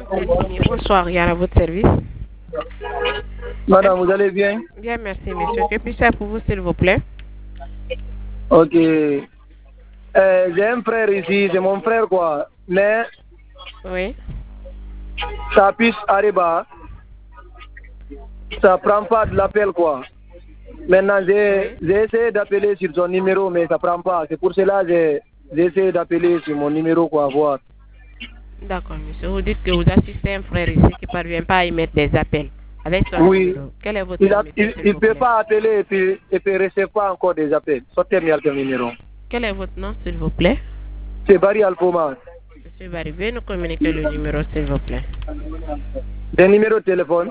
Bonsoir, Yann, à votre service. Madame, vous allez bien? Bien, merci, monsieur. Que puis-je faire pour vous, s'il vous plaît? Ok. J'ai un frère ici, c'est mon frère, quoi. Mais Oui. sa puce Ariba, ça prend pas de l'appel, quoi. Maintenant, j'ai essayé d'appeler sur son numéro, mais ça prend pas. C'est pour cela que j'ai essayé d'appeler sur mon numéro, quoi, voir. D'accord, monsieur. Vous dites que vous assistez à un frère ici qui ne parvient pas à émettre des appels avec son Oui. numéro. Quel est votre numéro, s'il Il vous peut plaît? pas appeler et puis recevoir encore des appels. Sortez-moi le numéro. Quel est votre nom, s'il vous plaît? C'est Barry Alpoma. Monsieur Barry, veuillez nous communiquer le numéro, s'il vous plaît. Des numéros de téléphone.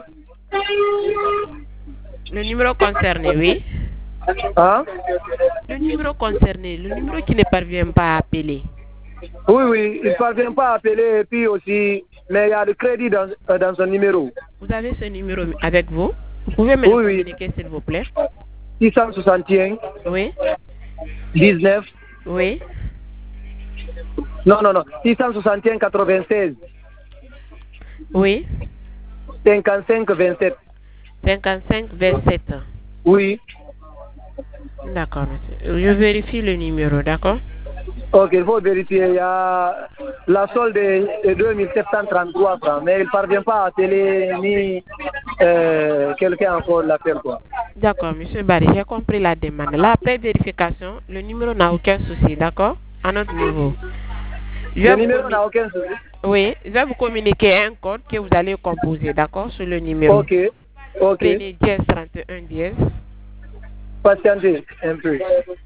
Le numéro concerné, oui. Hein? Le numéro concerné, le numéro qui ne parvient pas à appeler. Oui, il ne parvient pas à appeler et puis aussi, mais il y a le crédit dans son numéro. Vous avez ce numéro avec vous? Vous pouvez me le communiquer, s'il vous plaît? 661. Oui. 19. Oui. Non. 661 96. Oui. 55 27. 55 27. Oui. D'accord, monsieur. Je vérifie le numéro, d'accord? Ok, il faut vérifier. Il y a la solde de 2733 francs, mais il ne parvient pas à appeler ni quelqu'un encore l'appelle, quoi. D'accord, monsieur Barry, j'ai compris la demande. Là, après vérification, le numéro n'a aucun souci, d'accord? À notre niveau. Le numéro n'a aucun souci. Oui, je vais vous communiquer un code que vous allez composer, d'accord, sur le numéro. Ok. Prenez dièse 31 dièse. Patientez un peu.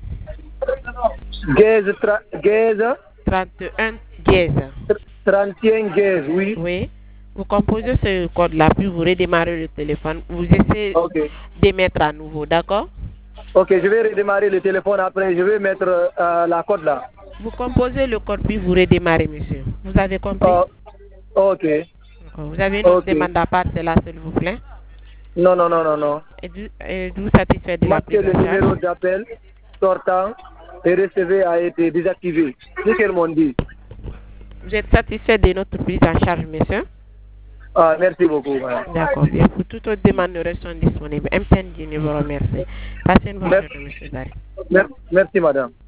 Dièse 31 dièse. 31 dièse, oui. Oui. Vous composez ce code-là, puis vous redémarrez le téléphone. Vous essayez de mettre à nouveau, d'accord? Ok, je vais redémarrer le téléphone après. Je vais mettre la code là. Vous composez le code, puis vous redémarrez, monsieur. Vous avez compris? Ok. Vous avez une autre demande à part cela, s'il vous plaît? Non. Êtes-vous satisfait de la prise en charge? Le numéro d'appel sortant et recevé a été désactivé. C'est ce qu'elles m'ont dit. Vous êtes satisfait de notre prise en charge, monsieur? Merci beaucoup. D'accord, bien. Pour toute autre demande, nous restons disponibles. MTN, je vous remercie. Passez une bonne journée, monsieur Barry. Merci, madame.